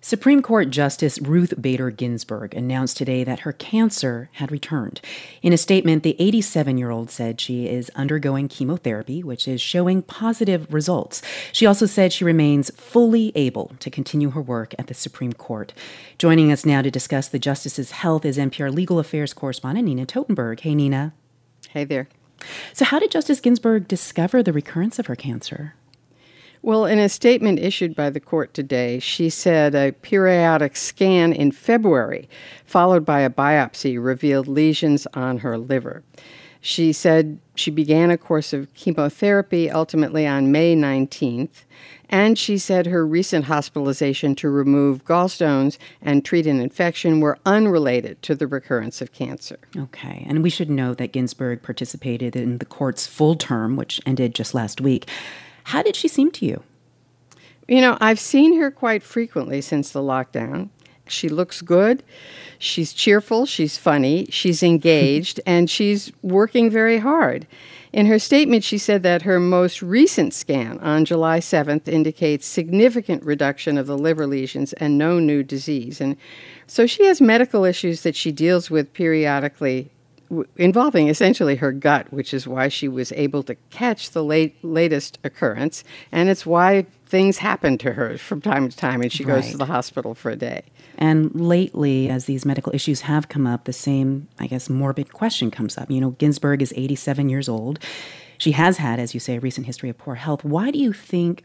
Supreme Court Justice Ruth Bader Ginsburg announced today that her cancer had returned. In a statement, the 87-year-old said she is undergoing chemotherapy, which is showing positive results. She also said she remains fully able to continue her work at the Supreme Court. Joining us now to discuss the justice's health is NPR legal affairs correspondent Nina Totenberg. Hey, Nina. Hey there. So how did Justice Ginsburg discover the recurrence of her cancer? Well, in a statement issued by the court today, she said a periodic scan in February, followed by a biopsy, revealed lesions on her liver. She said she began a course of chemotherapy ultimately on May 19th, and she said her recent hospitalization to remove gallstones and treat an infection were unrelated to the recurrence of cancer. Okay, and we should note that Ginsburg participated in the court's full term, which ended just last week. How did she seem to you? You know, I've seen her quite frequently since the lockdown. She looks good. She's cheerful. She's funny. She's engaged. And she's working very hard. In her statement, she said that her most recent scan on July 7th indicates significant reduction of the liver lesions and no new disease. And so she has medical issues that she deals with periodically involving essentially her gut, which is why she was able to catch the latest occurrence, and it's why things happen to her from time to time, and she goes to the hospital for a day. And lately, as these medical issues have come up, the same, morbid question comes up. You know, Ginsburg is 87 years old. She has had, as you say, a recent history of poor health. What do you think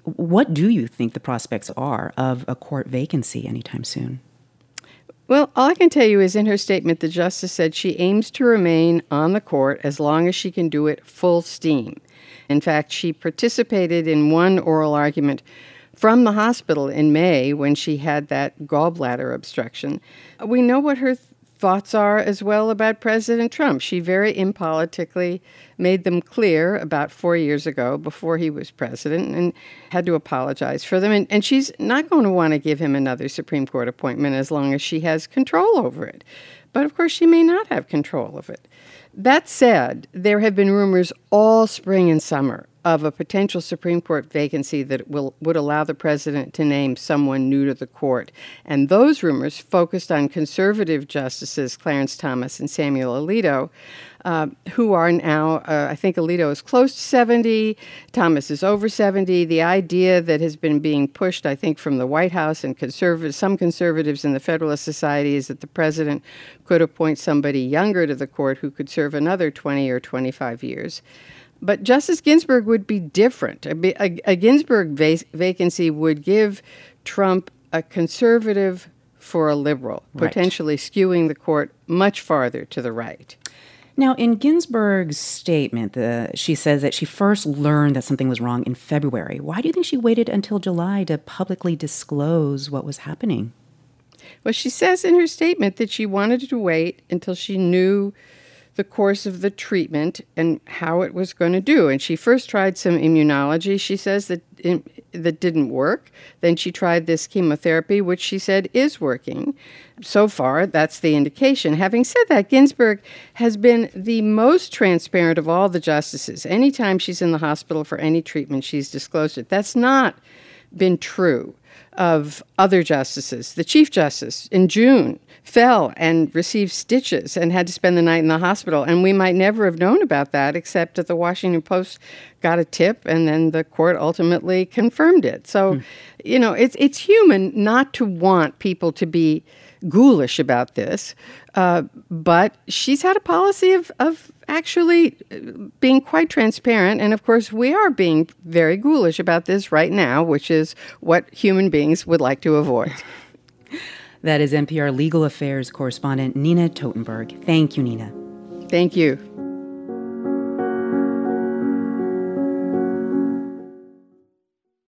the prospects are of a court vacancy anytime soon? Well, all I can tell you is in her statement, the justice said she aims to remain on the court as long as she can do it full steam. In fact, she participated in one oral argument from the hospital in May when she had that gallbladder obstruction. We know what her thoughts are as well about President Trump. She very impolitically made them clear about 4 years ago before he was president and had to apologize for them. And she's not going to want to give him another Supreme Court appointment as long as she has control over it. But of course, she may not have control of it. That said, there have been rumors all spring and summer of a potential Supreme Court vacancy that would allow the president to name someone new to the court. And those rumors focused on conservative justices Clarence Thomas and Samuel Alito, who are now, I think Alito is close to 70, Thomas is over 70. The idea that has been being pushed, I think, from the White House and some conservatives in the Federalist Society is that the president could appoint somebody younger to the court who could serve another 20 or 25 years. But Justice Ginsburg would be different. A Ginsburg vacancy would give Trump a conservative for a liberal, potentially skewing the court much farther to the right. Now, in Ginsburg's statement, she says that she first learned that something was wrong in February. Why do you think she waited until July to publicly disclose what was happening? Well, she says in her statement that she wanted to wait until she knew the course of the treatment and how it was going to do. And she first tried some immunology, she says, that didn't work. Then she tried this chemotherapy, which she said is working. So far, that's the indication. Having said that, Ginsburg has been the most transparent of all the justices. Anytime she's in the hospital for any treatment, she's disclosed it. That's not been true of other justices. The Chief Justice in June fell and received stitches and had to spend the night in the hospital. And we might never have known about that except that the Washington Post got a tip and then the court ultimately confirmed it. So, you know, it's human not to want people to be ghoulish about this. But she's had a policy of actually being quite transparent. And of course, we are being very ghoulish about this right now, which is what human beings would like to avoid. That is NPR legal affairs correspondent Nina Totenberg. Thank you, Nina. Thank you.